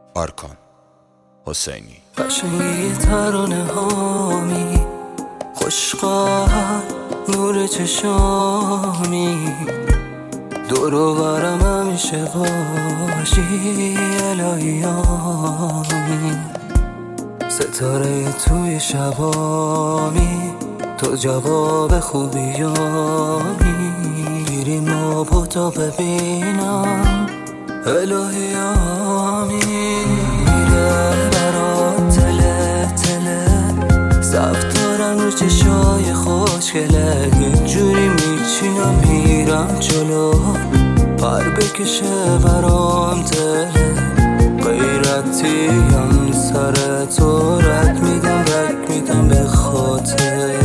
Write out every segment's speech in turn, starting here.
آرکان حسینی. قشنگی ترانه هامی، خوشقال نور چشامی، دور و برم همیشه باشی الهیامی، ستاره توی شبامی، تو جواب خوبیامی، گیریم آب تا ببینم الهیامی، میره برات تله تله، صف دارم رو چشای خوشگله، یه جوری میچینم میرم جلو، پر بکشه برام تله، غیرتیم سر تو رد میدم به خاطره.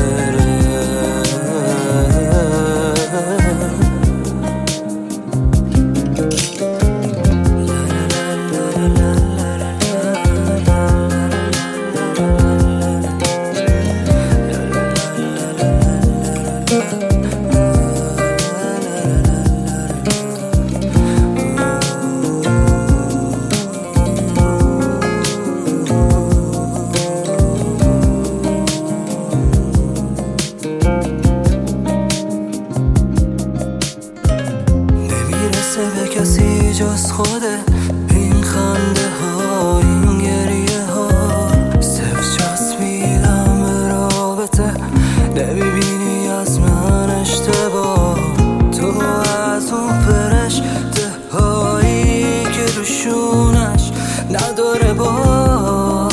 به کسی جز خوده این خنده ها، این گریه ها، صرف چسبیدم به رابطه، نمیبینی از من اشتباه، تو از اون فرشته هایی که روشونش نداره با،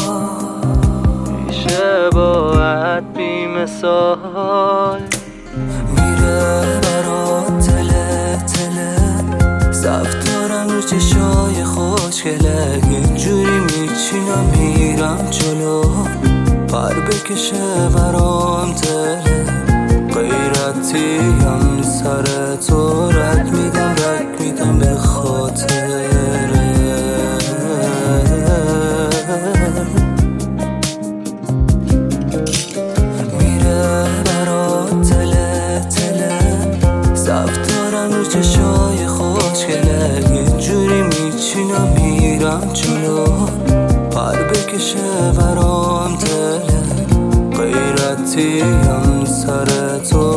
میشه باید بی مثال، میره برات تله تله، صف دارم رو چشای خوشگله، یه جوری میچینم میرم جلو، پر بکشه برام تله، غیرتیم سر تو رد میدم به خاطره. میره برات تله تله، صف دارم رو چشای خوشگله، یه جوری میچینم میرم جلو، پر بکشه برام تله، غیرتیم سر تو